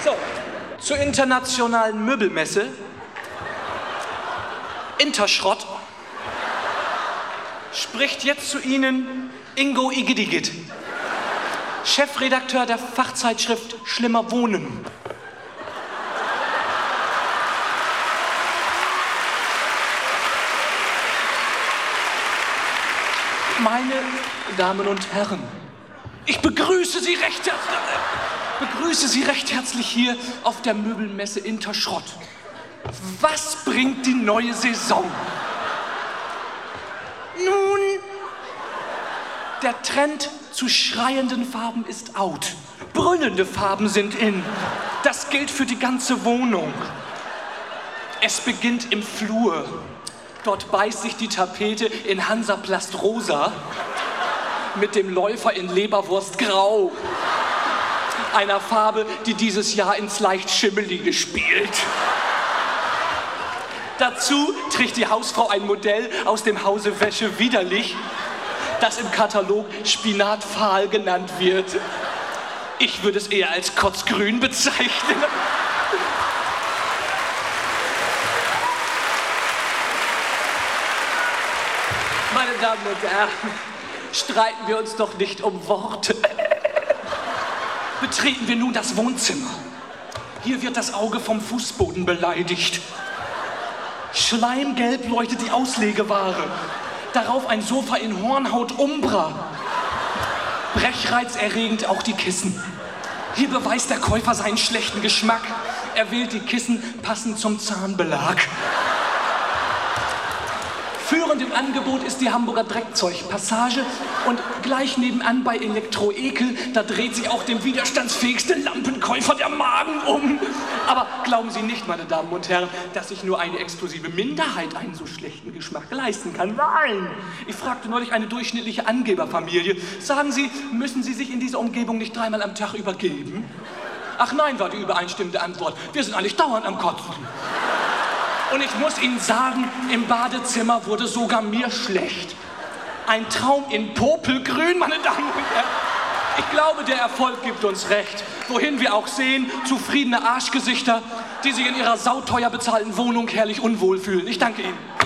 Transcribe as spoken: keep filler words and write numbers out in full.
So, zur internationalen Möbelmesse. Interschrott. Spricht jetzt zu Ihnen Ingo Igidigit, Chefredakteur der Fachzeitschrift Schlimmer Wohnen. Meine Damen und Herren, ich begrüße Sie recht herzlich, begrüße Sie recht herzlich hier auf der Möbelmesse Interschrott. Was bringt die neue Saison? Nun, der Trend zu schreienden Farben ist out. Brüllende Farben sind in. Das gilt für die ganze Wohnung. Es beginnt im Flur. Dort beißt sich die Tapete in Hansaplast rosa mit dem Läufer in Leberwurst grau. Einer Farbe, die dieses Jahr ins leicht Schimmelige spielt. Dazu trägt die Hausfrau ein Modell aus dem Hause Wäsche widerlich, das im Katalog Spinatfahl genannt wird. Ich würde es eher als kotzgrün bezeichnen. Meine Damen und Herren, streiten wir uns doch nicht um Worte. Betreten wir nun das Wohnzimmer. Hier wird das Auge vom Fußboden beleidigt. Schleimgelb leuchtet die Auslegeware. Darauf ein Sofa in Hornhaut Umbra. Brechreizerregend auch die Kissen. Hier beweist der Käufer seinen schlechten Geschmack. Er wählt die Kissen passend zum Zahnbelag. Führend im Angebot ist die Hamburger Dreckzeugpassage und gleich nebenan bei Elektro-Ekel, da dreht sich auch dem widerstandsfähigsten Lampenkäufer der Magen um. Aber glauben Sie nicht, meine Damen und Herren, dass sich nur eine exklusive Minderheit einen so schlechten Geschmack leisten kann. Nein! Ich fragte neulich eine durchschnittliche Angeberfamilie. Sagen Sie, müssen Sie sich in dieser Umgebung nicht dreimal am Tag übergeben? Ach nein, war die übereinstimmende Antwort. Wir sind eigentlich dauernd am Kotzen. Und ich muss Ihnen sagen, im Badezimmer wurde sogar mir schlecht. Ein Traum in Popelgrün, meine Damen und Herren. Ich glaube, der Erfolg gibt uns recht. Wohin wir auch sehen, zufriedene Arschgesichter, die sich in ihrer sauteuer bezahlten Wohnung herrlich unwohl fühlen. Ich danke Ihnen.